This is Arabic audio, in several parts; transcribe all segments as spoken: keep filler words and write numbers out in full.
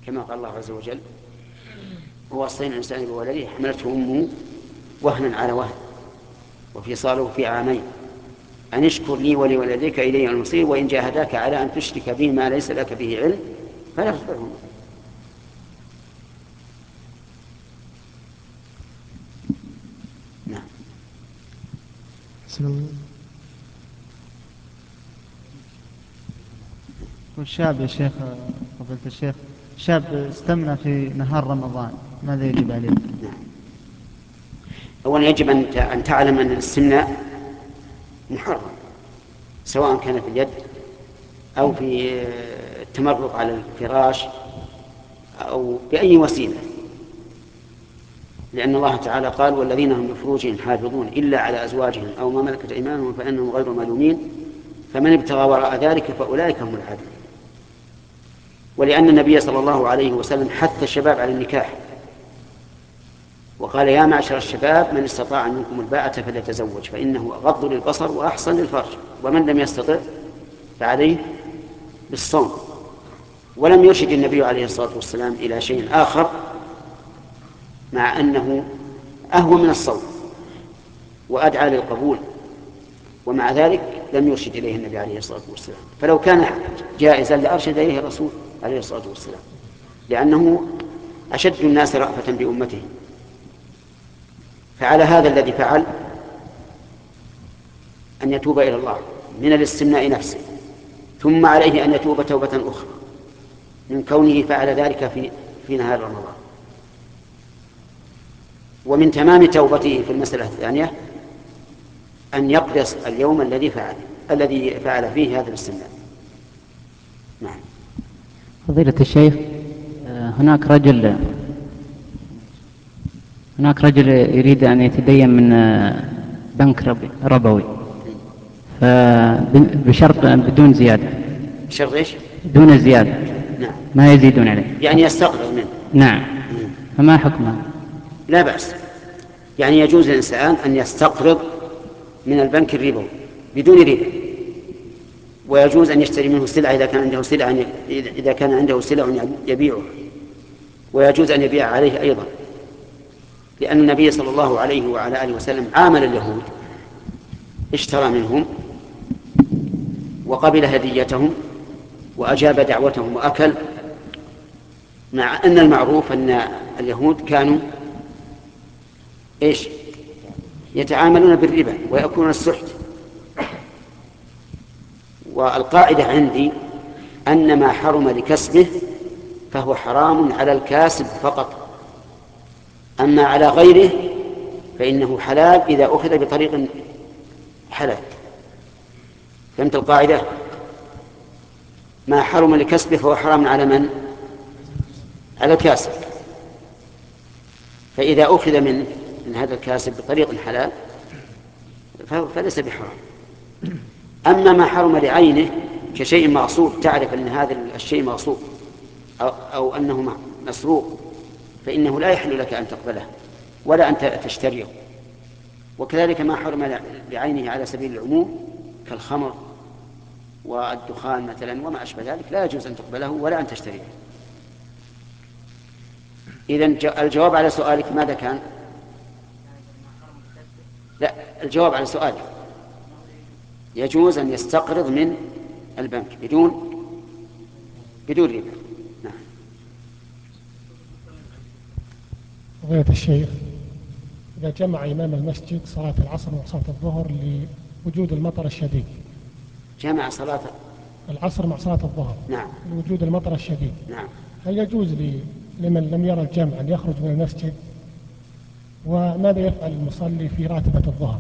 كما قال الله عز وجل: ووصينا الإنسان بولده حملته أمه وهنا على وهن وفصاله في عامين أن اشكر لي ولوالديك إلي المصير وإن جاهداك على أن تشرك به ما ليس لك به علم فلا تطعهما. نعم. بسم الله. والشاب يا شيخ، فضيلة الشيخ، شاب استمنى في نهار رمضان ماذا يجب عليه؟ نعم. أولا يجب أن تعلم أن الاستمناء محرم، سواء كان في اليد أو في التمرق على الفراش أو بأي وسيلة، لأن الله تعالى قال: والذين هم لفروجهم حافظون إلا على أزواجهم أو ما ملكت أيمانهم فإنهم غير ملومين فمن ابتغى وراء ذلك فأولئك هم العادون. ولأن النبي صلى الله عليه وسلم حث الشباب على النكاح وقال: يا معشر الشباب من استطاع منكم الباءة فليتزوج فإنه أغض للبصر وأحصن للفرج ومن لم يستطع فعليه بالصوم. ولم يرشد النبي عليه الصلاة والسلام إلى شيء آخر مع أنه أهون من الصوم وأدعى للقبول، ومع ذلك لم يرشد إليه النبي عليه الصلاة والسلام. فلو كان جائزا لأرشد إليه الرسول عليه الصلاة والسلام، لأنه أشد الناس رأفة بأمته. فعلى هذا الذي فعل أن يتوب إلى الله من الاستمناء نفسه، ثم عليه أن يتوب توبة أخرى من كونه فعل ذلك في في نهار رمضان. ومن تمام توبته في المسألة الثانية أن يقدس اليوم الذي فعل الذي فعل فيه هذا الاستمناء. نعم. فضيلة الشيخ، هناك رجل هناك رجل يريد أن يتدين من بنك ربوي بشرط بدون زيادة. بشرط ايش؟ دون زيادة. نعم. ما يزيدون عليه. يعني يستقرض منه. نعم. مم. فما حكمه؟ لا بأس. يعني يجوز للإنسان أن يستقرض من البنك الربوي بدون ربا، ويجوز أن يشتري منه سلعة إذا كان عنده سلعة إذا كان عنده سلع يبيعها، ويجوز أن يبيع عليه أيضا، لأن النبي صلى الله عليه وعلى آله وسلم عامل اليهود، اشترى منهم وقبل هديتهم وأجاب دعوتهم وأكل، مع أن المعروف أن اليهود كانوا إيش؟ يتعاملون بالربا ويأكلون السحت. والقاعدة عندي أن ما حرم لكسبه فهو حرام على الكاسب فقط، أما على غيره فإنه حلال إذا أخذ بطريق حلال. فهمت القاعدة؟ ما حرم لكسبه فهو حرام على من؟ على الكاسب. فإذا أخذ من من هذا الكاسب بطريق حلال فليس بحرام. أما ما حرم لعينه كشيء مغصوب، تعرف أن هذا الشيء مغصوب أو, أو أنه مسروق، فإنه لا يحل لك أن تقبله ولا أن تشتريه. وكذلك ما حرم لعينه على سبيل العموم كالخمر والدخان مثلا وما أشبه ذلك لا يجوز أن تقبله ولا أن تشتريه. إذن الجواب على سؤالك ماذا كان؟ لا، الجواب على سؤالك يجوز أن يستقرض من البنك بدون بدون ربا. نعم. فضيلة الشيخ، إذا جمع إمام المسجد صلاة العصر وصلاة الظهر لوجود المطر الشديد، جمع صلاة العصر مع صلاة الظهر، نعم، لوجود المطر الشديد، نعم، هل يجوز لمن لم يرى الجمع أن يخرج من المسجد؟ وماذا يفعل المصلي في راتبة الظهر؟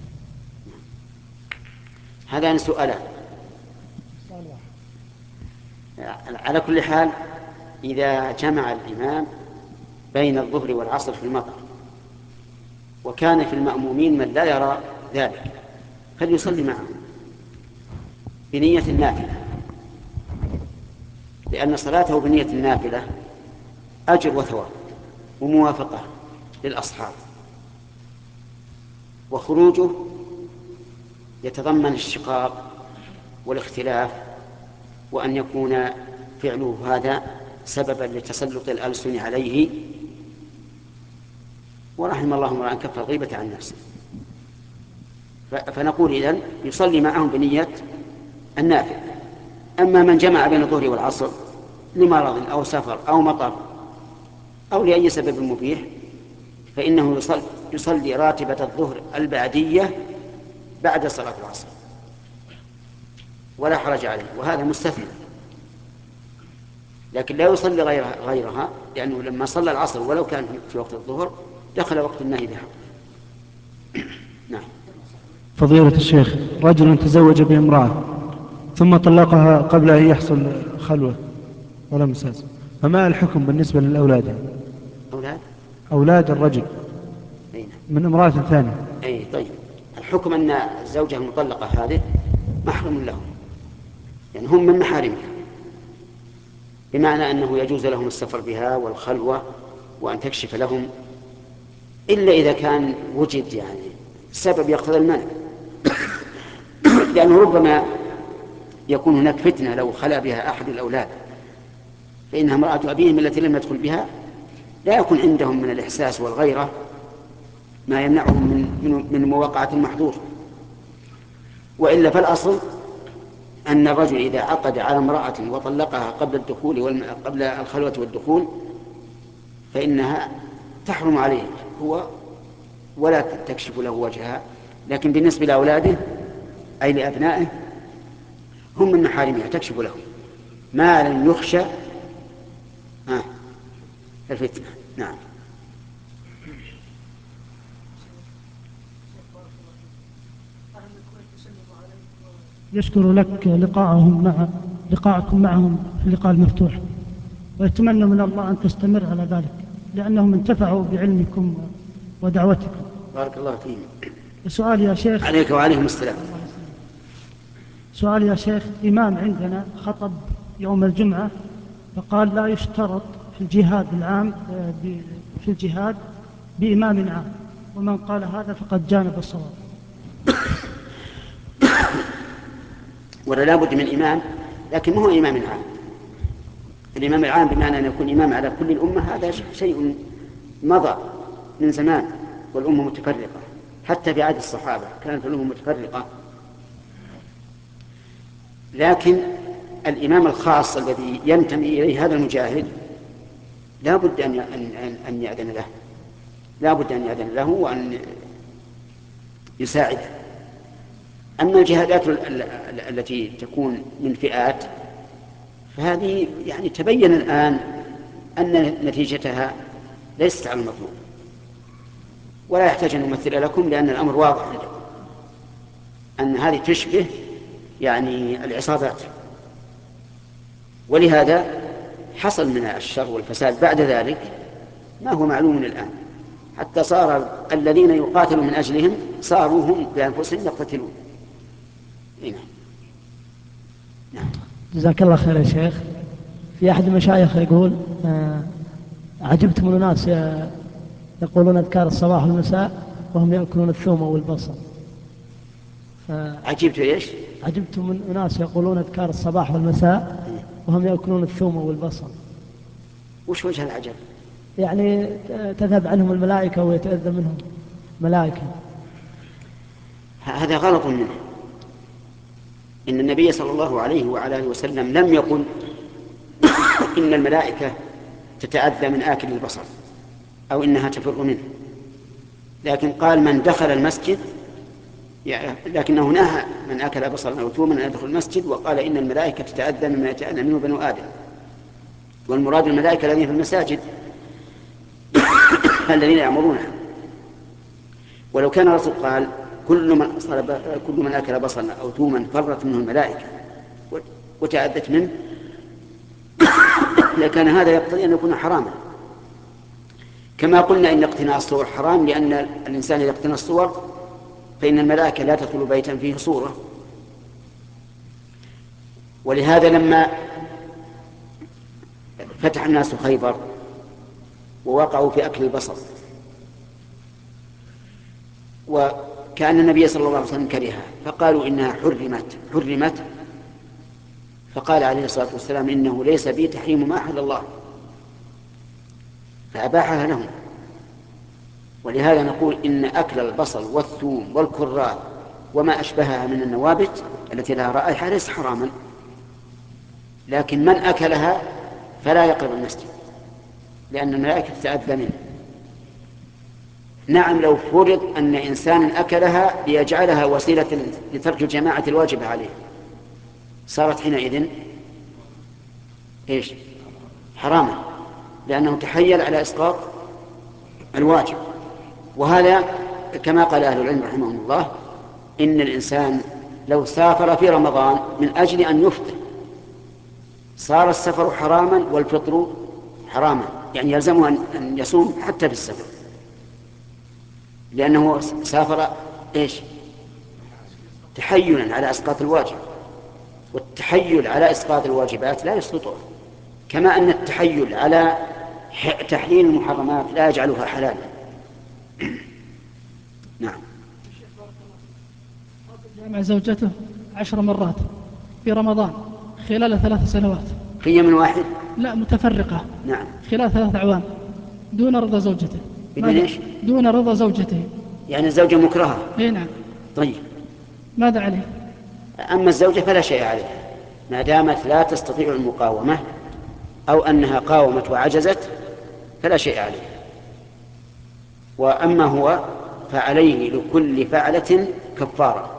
هذان سؤالان. على كل حال إذا جمع الإمام بين الظهر والعصر في المطر وكان في المأمومين من لا يرى ذلك فليصلي معه بنية النافلة، لأن صلاته بنية النافلة أجر وثواب وموافقة للأصحاب، وخروجه يتضمن الشقاق والاختلاف، وأن يكون فعله هذا سببا لتسلط الألسن عليه، ورحم الله امرأ كف الغيبة عن نفسه. فنقول إذن يصلي معهم بنية النافل. أما من جمع بين الظهر والعصر لمرض أو سفر أو مطر أو لأي سبب مبيح فإنه يصلي, يصلي راتبة الظهر البعدية بعد صلاة العصر ولا حرج عليه، وهذا مستثنى. لكن لا يصلي غيرها, غيرها لأنه لما صلى العصر ولو كان في وقت الظهر دخل وقت النهي بحق. نعم. فضيلة الشيخ، رجل تزوج بامرأة ثم طلقها قبل أن يحصل خلوة ولا مساس، فما الحكم بالنسبة للأولاد؟ أولاد؟ أولاد الرجل من امرأة ثانية. أي طيب، الحكم أن الزوجة المطلقة هذه محرم لهم، يعني هم من محارمها، بمعنى أنه يجوز لهم السفر بها والخلوة وأن تكشف لهم، إلا إذا كان وجد يعني سبب يقتضي المنع. لأنه ربما يكون هناك فتنة لو خلا بها أحد الأولاد، فإنها امرأة أبيهم التي لم يدخل بها لا يكون عندهم من الإحساس والغيرة ما يمنعهم من من مواقعة المحظور. وإلا فالأصل أن الرجل إذا عقد على امرأة وطلقها قبل الدخول والم... قبل الخلوة والدخول فإنها تحرم عليه هو ولا تكشف له وجهها. لكن بالنسبة لأولاده أي لأبنائه هم من محارمها تكشف لهم ما لم يخشى آه. الفتنة. نعم. يشكر لك لقاءهم مع لقاءكم معهم في اللقاء المفتوح، ويتمنى من الله أن تستمر على ذلك لأنهم انتفعوا بعلمكم ودعوتكم. بارك الله فيك. سؤال يا شيخ. عليك وعليكم السلام. سؤال يا شيخ، إمام عندنا خطب يوم الجمعة فقال لا يشترط في الجهاد العام في الجهاد بإمام عام، ومن قال هذا فقد جانب الصواب. ولا لا بد من إمام، لكن ما هو إمام عام. الإمام العام بمعنى أن يكون إمام على كل الأمة هذا شيء مضى من زمان، والأمة متفرقة حتى في عهد الصحابة كانت الأمة متفرقة. لكن الإمام الخاص الذي ينتمي إليه هذا المجاهد لا بد أن أن يأذن له، لا بد أن يأذن له وأن يساعده. أما الجهادات التي تكون من فئات فهذه يعني تبين الآن أن نتيجتها ليست على المطلوب، ولا يحتاج أن نمثل لكم لأن الأمر واضح عندكم أن هذه تشبه يعني العصابات. ولهذا حصل من الشر والفساد بعد ذلك ما هو معلوم الآن، حتى صار الذين يقاتلوا من أجلهم صاروا هم بأنفسهم يقتتلون. نعم. نعم. جزاك الله خير يا شيخ. في أحد المشايخ يقول آه عجبت من الناس يقولون أذكار الصباح والمساء وهم يأكلون الثوم والبصل. عجبت إيش؟ عجبت من أناس يقولون أذكار الصباح والمساء وهم يأكلون الثوم والبصل. وش وجه العجب؟ يعني تذهب عنهم الملائكة ويتأذى منهم ملائكة. هذا غلط منه. إن النبي صلى الله عليه وعلى آله وسلم لم يقل إن الملائكة تتأذى من آكل البصل أو إنها تفر منه، لكن قال من دخل المسجد، يعني لكنه نهى من أكل بصلا أو ثوما أن يدخل المسجد، وقال إن الملائكة تتأذى مما يتأذى منه بنو آدم. والمراد الملائكة الذين في المساجد الذين يعمرونها. ولو كان الرسول قال كل من كل من أكل بصلا أو ثوما فرت منه الملائكة وتأذت منه لكان هذا يقتضي أن يكون حراما. كما قلنا إن اقتناء الصور حرام، لأن الإنسان إذا اقتنى الصور فإن الملائكة لا تدخل بيتا فيه صورة. ولهذا لما فتح الناس خيبر ووقعوا في أكل البصل وكأن النبي صلى الله عليه وسلم كرهها فقالوا إنها حرمت حرمت فقال عليه الصلاة والسلام إنه ليس بي تحريم ما أحل الله، فأباحها لهم. ولهذا نقول إن أكل البصل والثوم والكراث وما أشبهها من النوابت التي لها رائحة ليس حراما، لكن من أكلها فلا يقرب المسجد لأن الملائكة تتأذى منه. نعم، لو فرض أن إنسانا أكلها ليجعلها وسيلة لترك الجماعة الواجبة عليه صارت حينئذ إيش؟ حراما، لأنه تحيل على إسقاط الواجب. وهذا كما قال أهل العلم رحمهم الله إن الإنسان لو سافر في رمضان من أجل أن يفطر صار السفر حراما والفطر حراما، يعني يلزمه أن يصوم حتى في السفر، لأنه سافر إيش؟ تحيلا على إسقاط الواجب، والتحيل على إسقاط الواجبات لا يسقطه، كما أن التحيل على تحليل المحرمات لا يجعلها حلالا. نعم. جامع زوجته عشر مرات في رمضان خلال ثلاث سنوات. هي من واحد؟ لا، متفرقة. نعم. خلال ثلاث أعوام دون رضا زوجته. بدون إيش؟ دون رضا زوجته. يعني الزوجة مكرهة؟ اي نعم. طيب ماذا عليه؟ أما الزوجة فلا شيء عليها ما دامت لا تستطيع المقاومة أو أنها قاومت وعجزت فلا شيء عليه. وأما هو فعليه لكل فعلة كفارة.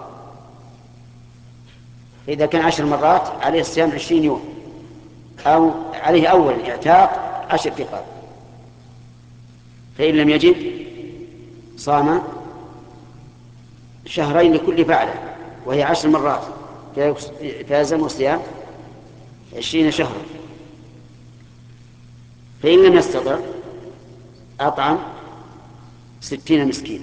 إذا كان عشر مرات عليه الصيام عشرين يوم، أو عليه أول اعتاق عشر رقاب، فإن لم يجد صام شهرين لكل فعلة وهي عشر مرات فيلزم الصيام عشرين شهرا. فإن لم يستطع أطعم ستين مسكين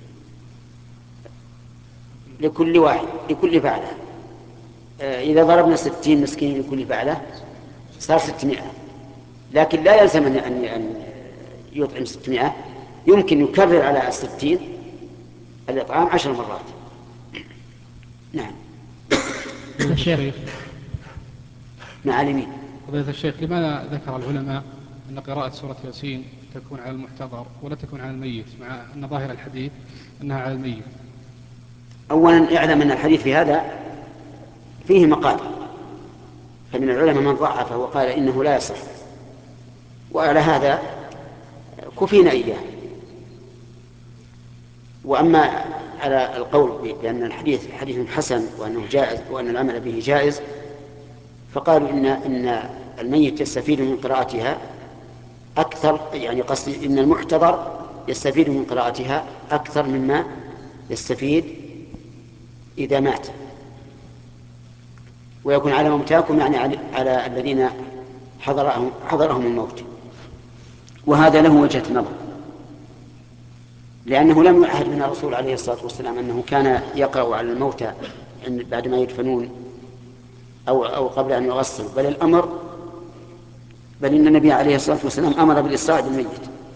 لكل واحد لكل فعلة. إذا ضربنا ستين مسكين لكل فعلة صار ستمائة، لكن لا يلزم أن يطعم ستمائة، يمكن يكرر على الستين الإطعام عشر مرات. نعم. الشيخ معلمين فضيلة الشيخ، لماذا ذكر العلماء أن قراءة سورة ياسين تكون على المحتضر ولا تكون على الميت، مع أن ظاهر الحديث أنها على الميت؟ أولا اعلم أن الحديث في هذا فيه مقال، فمن العلماء من ضعفه وقال إنه لا يصح، وعلى هذا كفينا إياه. وأما على القول بأن الحديث حديث حسن وأنه جائز وأن العمل به جائز، فقالوا إن إن الميت يستفيد من قراءتها أكثر، يعني قصدي إن المحتضر يستفيد من قراءتها أكثر مما يستفيد إذا مات، ويكون على موتاكم يعني على الذين حضرهم حضرهم الموت. وهذا له وجهة نظر، لأنه لم يعهد من الرسول عليه الصلاة والسلام أنه كان يقرأ على الموتى بعد ما يدفنون أو أو قبل أن يغسل، بل الأمر بل إن النبي عليه الصلاة والسلام أمر بالإسراع بالميت.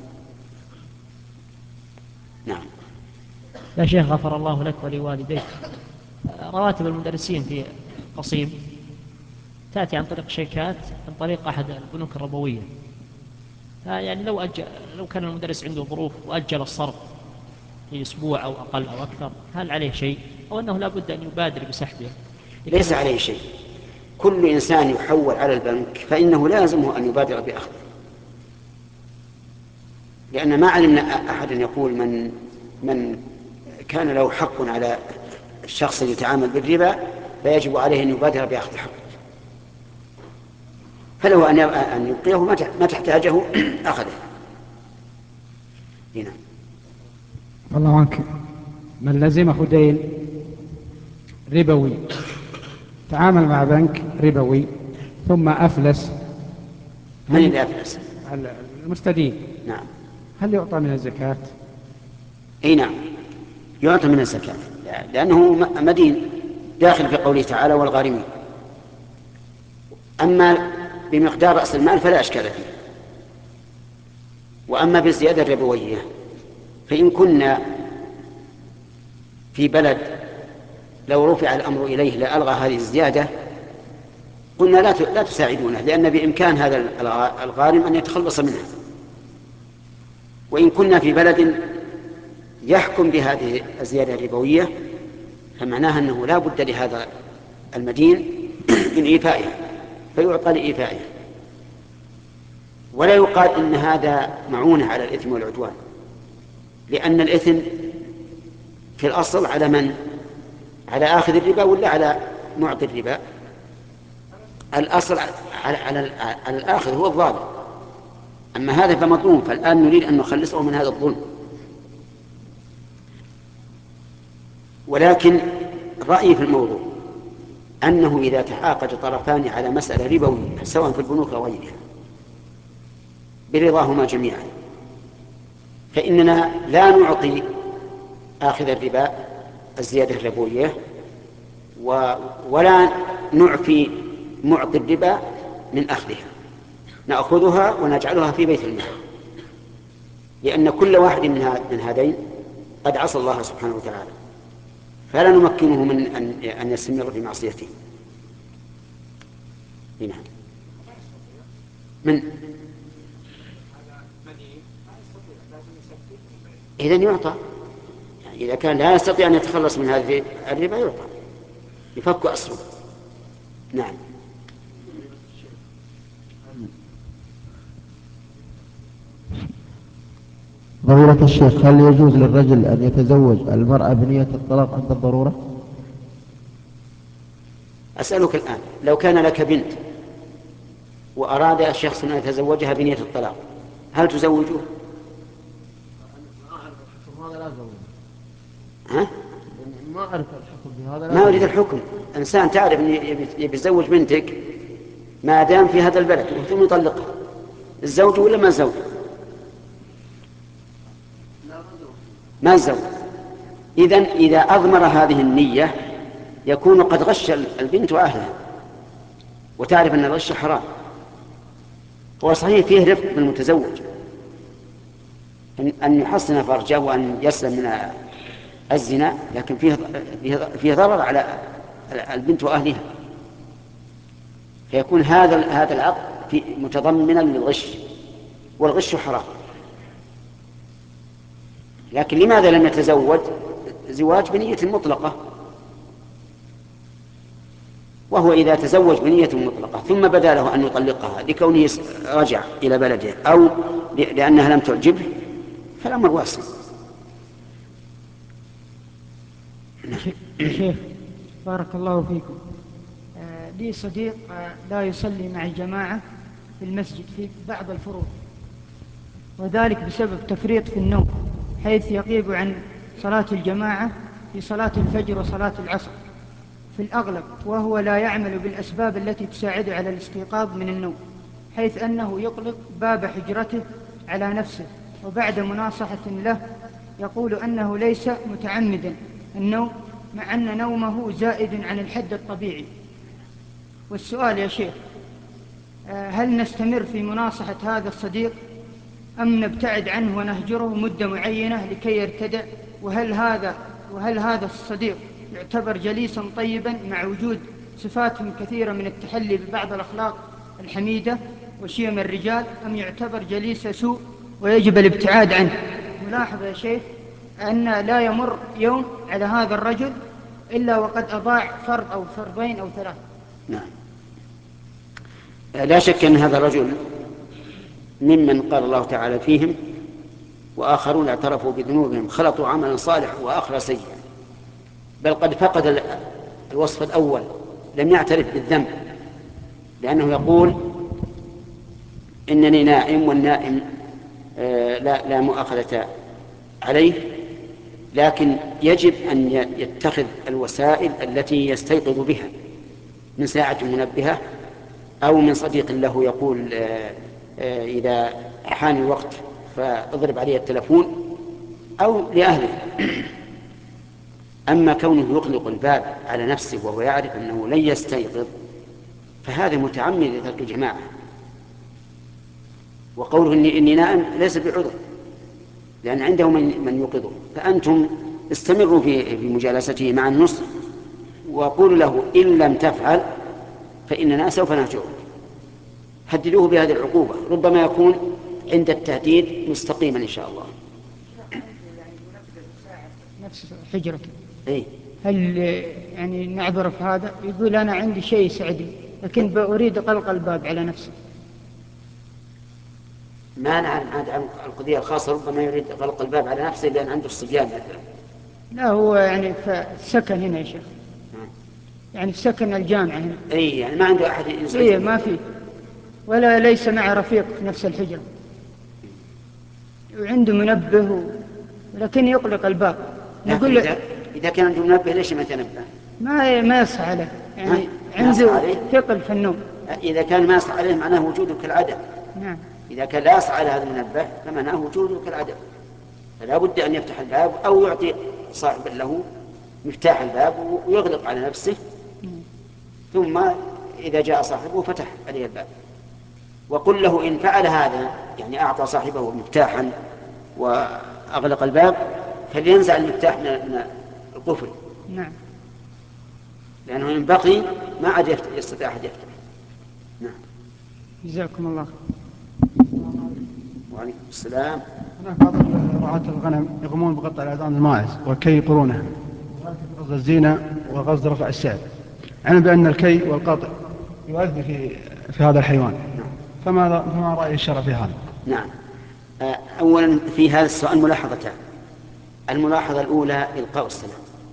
نعم. يا شيخ غفر الله لك ولوالديك، رواتب المدرسين في قصيم تأتي عن طريق شيكات عن طريق أحد البنوك الربوية، يعني لو أجل لو كان المدرس عنده ظروف وأجل الصرف في أسبوع أو أقل أو أكثر، هل عليه شيء أو أنه لا بد أن يبادر بسحبه؟ ليس عليه شيء. كل إنسان يحول على البنك فإنه لازمه أن يبادر بأخذه، لأن ما علمنا أحد يقول من من كان له حق على الشخص يتعامل بالربا فيجب عليه أن يبادر بأخذ حقه، فله أن يبقيه ما تحتاجه أخذه. هنا الله عنك، من لزمه دين ربوي تعامل مع بنك ربوي ثم أفلس، من اللي أفلس؟ المستدين. نعم. هل يعطى من الزكاة؟ اي نعم يعطى من الزكاة، لأنه مدين داخل في قوله تعالى والغارمين. أما بمقدار رأس المال فلا أشكال فيه. وأما بالزيادة الربوية فإن كنا في بلد لو رفع الأمر إليه لألغى هذه الزيادة قلنا لا لا تساعدونه، لأن بإمكان هذا الغارم أن يتخلص منها. وإن كنا في بلد يحكم بهذه الزيادة الربوية فمعناها أنه لا بد لهذا المدين من إيفائها، فيعطى لإيفائها، ولا يقال إن هذا معونة على الإثم والعدوان، لأن الإثم في الأصل على من؟ على آخذ الربا ولا على معطي الربا؟ الأصل على, على, على الآخذ هو الظالم، أما هذا فمظلوم، فالآن نريد أن نخلصه من هذا الظلم. ولكن رأيي في الموضوع أنه إذا تعاقد طرفان على مسألة ربوية سواء في البنوك أو غيرها برضاهما جميعا، فإننا لا نعطي آخذ الربا الزيادة الربوية ولا نعفي معطي الربا من أخذها، نأخذها ونجعلها في بيت المال، لأن كل واحد من هذين قد عصى الله سبحانه وتعالى، فلا نمكنه من أن يستمر في معصيته. هنا من إذن يعطى، يعني إذا كان لا يستطيع أن يتخلص من هذه الربا يعطى يفك أصله. نعم. فضيلة الشيخ، هل يجوز للرجل أن يتزوج المرأة بنية الطلاق عند الضرورة؟ أسألك الآن، لو كان لك بنت وأراد الشخص أن يتزوجها بنية الطلاق هل تزوجه؟ هذا لا زوج. ها؟ ما أعرف الحكم بهذا. ما أريد الحكم. إنسان تعرف أن يبي يتزوج بنتك ما دام في هذا البلد ثم يطلقها، الزوج ولا ما الزوج؟ ما الزوج. إذن إذا أضمر هذه النية يكون قد غش البنت وأهلها، وتعرف أن الغش حرام. هو صحيح فيه رفق بالمتزوج أن يحصن فرجه وأن يسلم من الزنا، لكن فيه فيه ضرر على البنت وأهلها، فيكون هذا هذا العقد متضمنا للغش، والغش حرام. لكن لماذا لم يتزوج زواج بنية مطلقة؟ وهو إذا تزوج بنية مطلقة ثم بدا له أن يطلقها لكونه رجع إلى بلده أو لأنها لم تعجبه فالأمر واسع. شيخ بارك الله فيكم، لي صديق لا يصلي مع الجماعة في المسجد في بعض الفروض، وذلك بسبب تفريط في النوم، حيث يغيب عن صلاة الجماعة في صلاة الفجر وصلاة العصر في الأغلب، وهو لا يعمل بالأسباب التي تساعده على الاستيقاظ من النوم، حيث أنه يغلق باب حجرته على نفسه، وبعد مناصحة له يقول أنه ليس متعمدا النوم مع أن نومه زائد عن الحد الطبيعي. والسؤال يا شيخ، هل نستمر في مناصحة هذا الصديق أم نبتعد عنه ونهجره مدة معينة لكي يرتدع؟ وهل هذا وهل هذا الصديق يعتبر جليسا طيبا مع وجود صفاتهم كثيرة من التحلي ببعض الأخلاق الحميدة وشيم الرجال، أم يعتبر جليس سوء ويجب الابتعاد عنه؟ ملاحظة يا شيخ أن لا يمر يوم على هذا الرجل إلا وقد أضاع فرض أو فرضين أو ثلاث. نعم، لا شك أن هذا الرجل ممن قال الله تعالى فيهم وآخرون اعترفوا بذنوبهم خلطوا عملا صالحا وآخر سيئا، بل قد فقد الوصف الأول، لم يعترف بالذنب، لأنه يقول إنني نائم، والنائم آه لا, لا مؤاخذة عليه، لكن يجب أن يتخذ الوسائل التي يستيقظ بها من ساعة منبهة أو من صديق له يقول آه آه إذا حان الوقت فاضرب عليه التلفون أو لأهله. أما كونه يغلق الباب على نفسه وهو يعرف أنه لن يستيقظ فهذا متعمد لترك الجماعة. وقوله إني, إني نائم ليس بعذر، لأن عنده من, من يوقظه. فأنتم استمروا في, في مجالسته مع النصر، وقولوا له إن لم تفعل فإننا سوف نهجره. هددوه بهذه العقوبة، ربما يكون عند التهديد مستقيما إن شاء الله. نفس حجرته. إيه؟ هل يعني نعذر في هذا؟ يقول أنا عندي شيء يسعدني لكن أريد غلق الباب على نفسه. ما نعلم عاد عن القضية الخاصة، ربما يريد غلق الباب على نفسه لأن عنده الصبيان مثلا. لا هو يعني في السكن هنا يا شيخ، يعني في سكن الجامعة هنا. اي يعني ما عنده احد يزعجه. اي ما في، ولا ليس معه رفيق في نفس الحجرة، وعنده منبه و... ولكن يغلق الباب. نقول له إذا, إذا كان عنده منبه ليش ما تنبه؟ ما ما يصح عليه، يعني عنده ثقل في النوم. إذا كان ما يصح عليه معناه وجوده كالعدم. نعم. إذا كان لا يصح على هذا المنبه فمعناه وجوده كالعدم، فلا بد أن يفتح الباب أو يعطي صاحب له مفتاح الباب ويغلق على نفسه. ثم إذا جاء صاحبه فتح عليه الباب. وقل له إن فعل هذا، يعني أعطى صاحبه مفتاحا وأغلق الباب، فلينزع المفتاح من القفل. نعم. لأنه إن بقي ما عاد يستطيع أحد يفتح. نعم. جزاكم الله. وعليكم السلام. هناك بعض رعاة الغنم يقومون بقطع الأذان الماعز وكي يقرونه، غزل الزينة وغزل رفع السعر، علما بأن الكي والقطع يؤذي في في هذا الحيوان. نعم. فما فما رأي الشرع في هذا؟ نعم. أولا في هذا السؤال ملاحظتان. الملاحظة الأولى إلقاء السلام،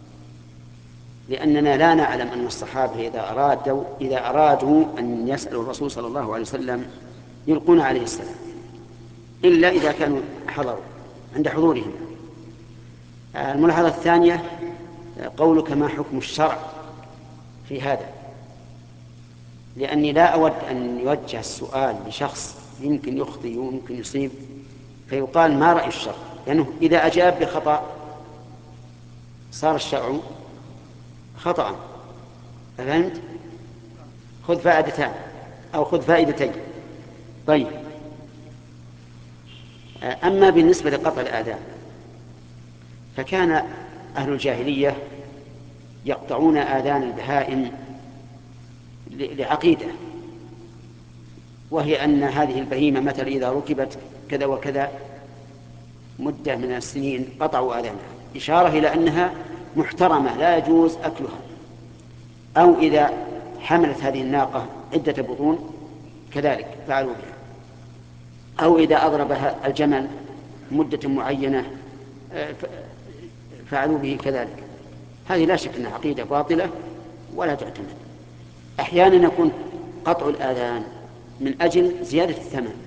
لأننا لا نعلم أن الصحابة إذا أرادوا إذا أرادوا أن يسألوا الرسول صلى الله عليه وسلم يلقون عليه السلام إلا إذا كانوا حضروا عند حضورهم. الملاحظة الثانية قولك ما حكم الشرع في هذا، لأني لا أود أن يوجه السؤال لشخص يمكن يخطئ ويمكن يصيب فيقال ما رأي الشرع، لأنه إذا أجاب بخطأ صار الشرع خطأ. فهمت؟ خذ فائدتان أو خذ فائدتين. طيب، أما بالنسبة لقطع الآذان فكان أهل الجاهلية يقطعون آذان البهائم لعقيدة، وهي أن هذه البهيمة مثل إذا ركبت كذا وكذا مدة من السنين قطعوا آذانها، إشارة إلى أنها محترمة لا يجوز أكلها. أو إذا حملت هذه الناقة عدة بطون كذلك فعلوا بها. أو إذا أضربها الجمل مدة معينة فعلوا به كذلك. هذه لا شك أنها عقيدة باطلة ولا تعتمد. أحيانا يكون قطع الآذان من أجل زيادة الثمن،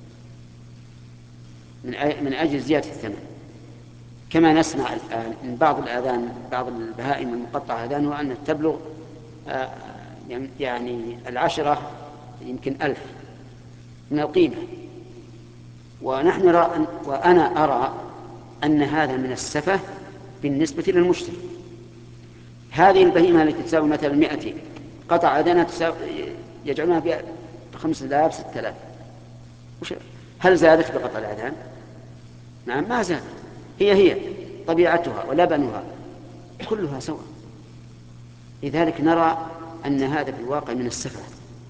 من أجل زيادة الثمن، كما نسمع الآن من بعض الآذان بعض البهائم المقطعة آذانها أن تبلغ يعني العشرة يمكن ألف من القيمة. ونحن نرى وأنا أرى أن هذا من السفة بالنسبة للمشتري. هذه البهيمة التي تساوي مثلا مئتين قطع آذانها يجعلونها بخمسة آلاف ستة آلاف، هل زادت بقطع الآذان؟ نعم ما زادت، هي هي طبيعتها ولبنها كلها سواء. لذلك نرى أن هذا في الواقع من السفة.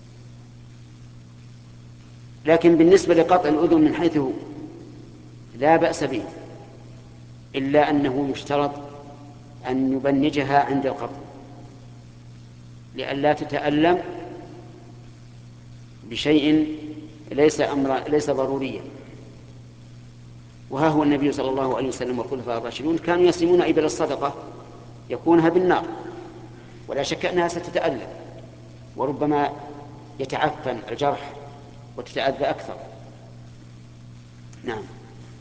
لكن بالنسبة لقطع الأذن من حيث لا بأس به، إلا أنه يشترط أن يبنجها عند القطع لئلا تتألم بشيء ليس أمر ليس ضروريا. وها هو النبي صلى الله عليه وسلم والخلفاء الراشدون كانوا يسلمون إبل الصدقة يكونها بالنار، ولا شك أنها ستتألم وربما يتعفن الجرح وتتأذى أكثر. نعم.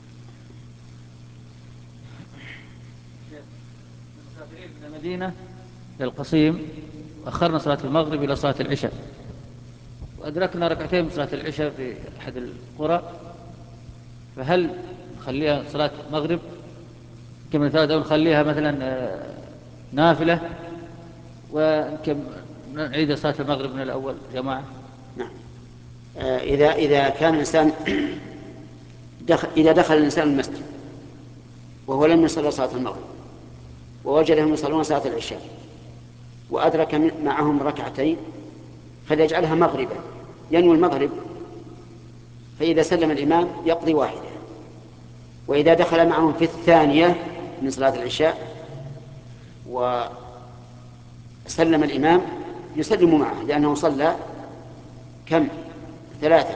مسافرين من المدينة للقصيم وأخرنا صلاة المغرب إلى صلاة العشاء، وأدركنا ركعتين من صلاة العشاء في أحد القرى، فهل نخليها صلاة المغرب كما ثلاثة أو نخليها مثلا نافلة وكم نعيد صلاة المغرب من الأول جماعة؟ نعم. آه إذا إذا كان الإنسان دخل إذا دخل الإنسان المسجد وهو لم يصلي صلاة المغرب ووجدهم يصلون صلاة العشاء وأدرك معهم ركعتين فليجعلها مغربا، ينوي المغرب، فإذا سلم الإمام يقضي واحدة، وإذا دخل معهم في الثانية من صلاة العشاء وسلم الإمام يسلم معه، لأنه صلى كم؟ ثلاثة.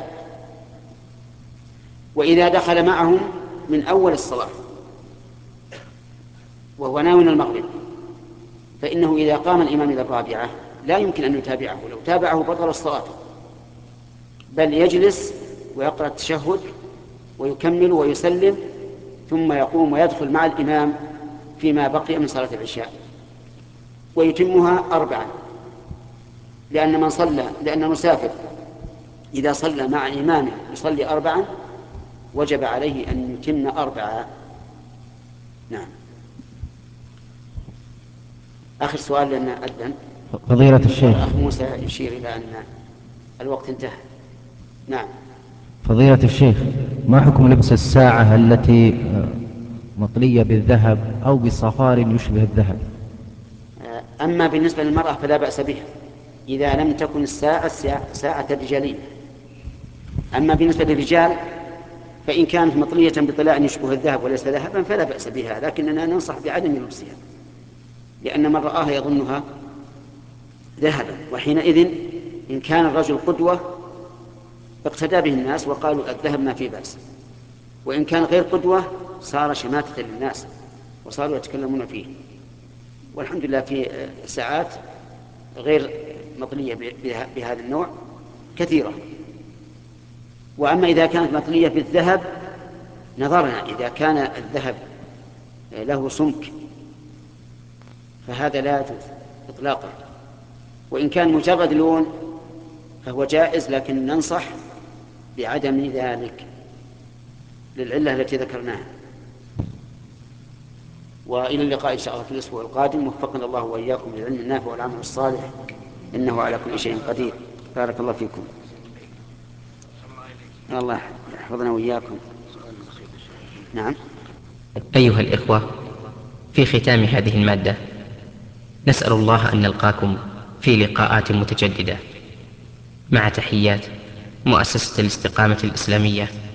وإذا دخل معهم من أول الصلاة وهو ناوي المغرب، فإنه إذا قام الإمام إلى الرابعة لا يمكن أن يتابعه، لو تابعه بطل الصلاة، بل يجلس ويقرأ التشهد ويكمل ويسلم، ثم يقوم ويدخل مع الإمام فيما بقي من صلاة العشاء ويتمها أربعا، لأن من صلى لأن المسافر إذا صلى مع إمامه يصلي أربعا وجب عليه أن يتم أربعا. نعم. آخر سؤال لأن أذن فضيلة الشيخ. أخ موسى يشير إلى أن الوقت انتهى. نعم. فضيلة الشيخ، ما حكم لبس الساعة التي مطلية بالذهب أو بصفار يشبه الذهب؟ أما بالنسبة للمرأة فلا بأس بها إذا لم تكن الساعة ساعة رجالية. أما بالنسبة للرجال فإن كانت مطلية بطلاء يشبه الذهب وليس ذهبا فلا بأس بها، لكننا ننصح بعدم لبسها، لأن من رآها يظنها ذهبا، وحينئذ إن كان الرجل قدوة اقتدى به الناس وقالوا الذهب ما فيه بأس، وإن كان غير قدوة صار شماتة للناس وصاروا يتكلمون فيه. والحمد لله في ساعات غير مطلية بهذا النوع كثيرة. وأما إذا كانت مطلية بالذهب نظرنا، إذا كان الذهب له سمك فهذا لا يجوز إطلاقا، وإن كان مجرد لون فهو جائز، لكن ننصح بعدم ذلك للعلة التي ذكرناها. وإلى اللقاء إن شاء الله في الأسبوع القادم، وفقنا الله وإياكم للعلم النافع والعمل الصالح، إنه على كل شيء قدير. بارك الله فيكم. الله يحفظنا وإياكم. نعم. أيها الإخوة، في ختام هذه المادة نسأل الله أن نلقاكم في لقاءات متجددة، مع تحيات مؤسسة الاستقامة الإسلامية